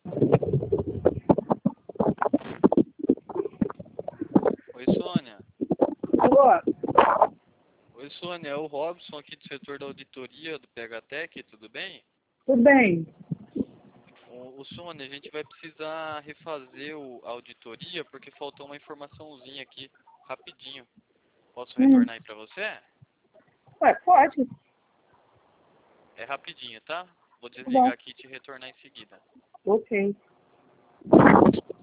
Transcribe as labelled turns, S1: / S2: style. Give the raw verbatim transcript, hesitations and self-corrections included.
S1: Oi, Sônia.
S2: Alô?
S1: Oi, Sônia. É o Robson aqui do setor da auditoria do P H Tech, tudo bem?
S2: Tudo bem?
S1: O, o Sônia, a gente vai precisar refazer o, a auditoria porque faltou uma informaçãozinha aqui, rapidinho. Posso
S2: Hum.
S1: retornar aí pra você?
S2: Ué, pode.
S1: É rapidinho, tá? Vou
S2: Tá bom.
S1: desligar aqui e te retornar em seguida.
S2: Ok.